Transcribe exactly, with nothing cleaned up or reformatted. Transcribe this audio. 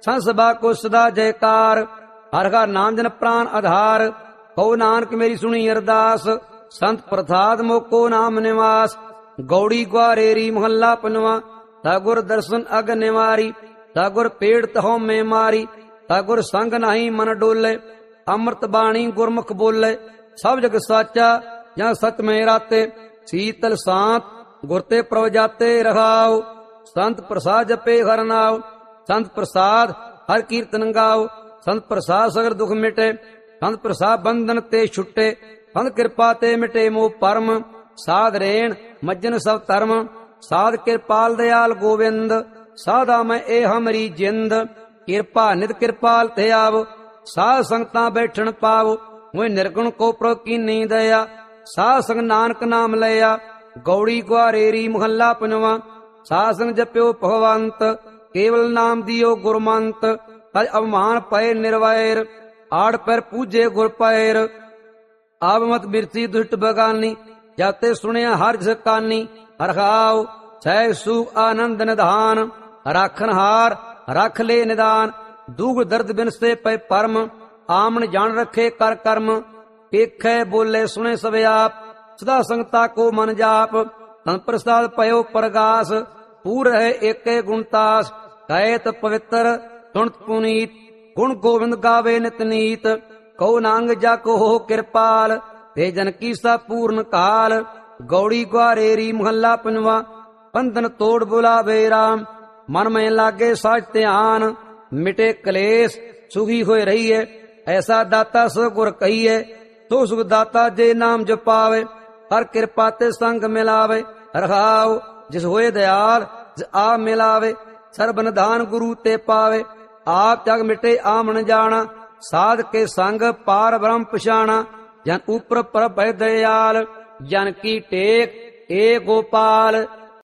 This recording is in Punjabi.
ਸੰਸਭਾ ਕੋ ਸਦਾ ਜੈਕਾਰ। ਹਰ ਹਰ ਨਾਮ ਜਨ ਪ੍ਰਾਨ ਆਧਾਰ। ਕਹੋ ਨਾਨਕ ਮੇਰੀ ਸੁਣੀ ਅਰਦਾਸ। ਸੰਤ ਪ੍ਰਸਾਦ ਮੋਕੋ ਨਾਮ ਨਿਵਾਸ। ਗੌੜੀ ਗੁਆਰੇਰੀ ਮਹੱਲਾ ਪੰਜਵਾਂ। ਤਾ ਗੁਰ ਦਰਸ਼ਨ ਅਗ ਨਿਵਾਰੀ। ਤਾ ਗੁਰ ਪੇੜ ਤਹੋ ਮੈਂ ਮਾਰੀ। ਤਾ ਗੁਰ ਸੰਗ ਨਹੀਂ ਮਨ ਡੋਲੇ। ਅੰਮ੍ਰਿਤ ਬਾਣੀ ਗੁਰਮੁਖ ਬੋਲੇ। ਸਭ ਜਗ ਸਾਚਾ ਜਾਂ ਸਤ ਮੈਂ ਰਾਤੇ। ਸੀਤਲ ਸਾਂਤ ਗੁਰ ਤੇ ਪ੍ਰਭ ਜਾਤੇ ਰਹਾਉ। ਸੰਤ ਪ੍ਰਸਾਦ ਜਪੇ ਹਰਿ ਨਾਉ। ਸੰਤ ਪ੍ਰਸਾਦ ਹਰ ਕੀਰਤਨ ਗਾਓ। ਸੰਤ ਪ੍ਰਸਾਦ ਸਗਲ ਦੁਖ ਮਿਟੇ। ਸੰਤ ਪ੍ਰਸਾਦ ਬੰਧਨ ਤੇ ਛੁੱਟੇ। ਸੰਤ ਕਿਰਪਾ ਤੇ ਮਿਟੇ ਮੋਹ ਪਰਮ। ਸਾਧ ਰੇਣ ਮੱਜਨ ਸਭ ਧਰਮ। ਸਾਧ ਕਿਰਪਾਲ ਦਿਆਲ ਗੋਵਿੰਦ। ਸਾਧਾ ਮੈਂ ਇਹ ਹਮਰੀ ਜਿੰਦ। ਕਿਰਪਾ ਨਿਤ ਕਿਰਪਾਲ ਤੇ ਆਵ। ਸਾਧ ਸੰਗਤਾਂ ਬੈਠਣ ਪਾਵ। ਮੋਇ ਨਿਰਗੁਣ ਕੋ ਪ੍ਰਭ ਕੀਨੀ ਦਇਆ। ਸਾਧ ਸੰਗ ਨਾਨਕ ਨਾਮ ਲਿਆ। ਗੌੜੀ ਗੁਆਰੇਰੀ ਮਹੱਲਾ ਪੰਜਵਾਂ। ਸਾਧ ਸੰਗ ਜਪਿਓ ਭਗਵੰਤ। ਕੇਵਲ ਨਾਮ ਦਿਓ ਗੁਰਮੰਤ। ਤਜ ਅਵਮਾਨ ਪਏ ਨਿਰਵੈਰ। ਆੜ ਪੈਰ ਪੂਜੇ ਗੁਰ ਪੈਰ। ਆਪ ਮਤ ਬਿਰਤੀ ਦੁਸ਼ਟ ਬਗਾਨੀ। ਜਾਤੇ ਸੁਣਿਆ ਹਰ ਜਿਸ ਕਾਨੀ। ਹਰਖਾਉ ਸਹਿ ਸੁਖ ਆਨੰਦ ਨਿਧਾਨ। ਰਾਖਨ ਹਾਰ ਰਖ ਲੈ ਨਿਦਾਨ। ਦੁਖ ਦਰਦ ਬਿਨਸੇ ਪੈ ਪਰਮ। ਆਮਣ ਜਾਣ ਰੱਖੇ ਕਰ ਕਰਮ। ਵੇਖੈ ਬੋਲੇ ਸੁਣੇ ਸਭ ਆਪ। ਸਦਾ ਸੰਗਤਾ ਕੋ ਮਨ ਜਾਪ। ਤਨ ਪ੍ਰਸਾਦ ਪਇਓ ਪ੍ਰਗਾਸ। ਪੂਰ ਹੈ ਏਕੇ ਗੁਣਤਾਸ। ਕਹਿਤ ਪਵਿੱਤਰ ਤੁਣਤ ਪੁਨੀਤ। ਗੁਣ ਗੋਬਿੰਦ ਗਾਵੇ ਨਿਤ ਨੀਤ। ਕਹੋ ਨਾਨਕ ਜਾ ਕੋ ਹੋ ਕਿਰਪਾਲ। ਤੇ ਜਨ ਕੀ ਸਾ ਪੂਰਨ ਕਾਲ। ਗੌੜੀ ਗੁਆਰੇਰੀ ਮਹੱਲਾ ਪੰਜਵਾਂ। ਬੰਧਨ ਤੋੜ ਬੁਲਾਵੇ ਰਾਮ। ਮਨ ਮੈਂ ਲਾਗੇ ਸਾਜ ਧਿਆਨ। ਮਿਟੇ ਕਲੇਸ਼ ਸੁਖੀ ਹੋਏ ਰਹੀਏ। ਐਸਾ ਦਾਤਾ ਸੋ ਗੁਰ ਕਹੀਏ। ਤੋ ਸੁਖ ਦਾਤਾ ਜੇ ਨਾਮ ਜਪਾਵੇ। ਹਰ ਕਿਰਪਾ ਤੇ ਸੰਗ ਮਿਲਾਵੇ। ਰਖਾਉ ਜਿਸ ਹੋਏ ਦਿਆਲ ਜਿਸ ਆ ਮਿਲਾਵੇ। ਸਰਬ ਨਿਧਾਨ ਗੁਰੂ ਤੇ ਪਾਵੇ। ਆਪ ਜਗ ਮਿਟੇ ਆਮਣ ਜਾਣਾ। ਸਾਧ ਕੇ ਸੰਗ ਪਾਰ ਬ੍ਰਹਮ ਪਛਾਣਾ। ਜਨ ਉਪਰ ਪ੍ਰਭ ਭੈ ਦਇਆਲ। ਜਨ ਕੀ ਟੇਕ ਏ ਗੋਪਾਲ।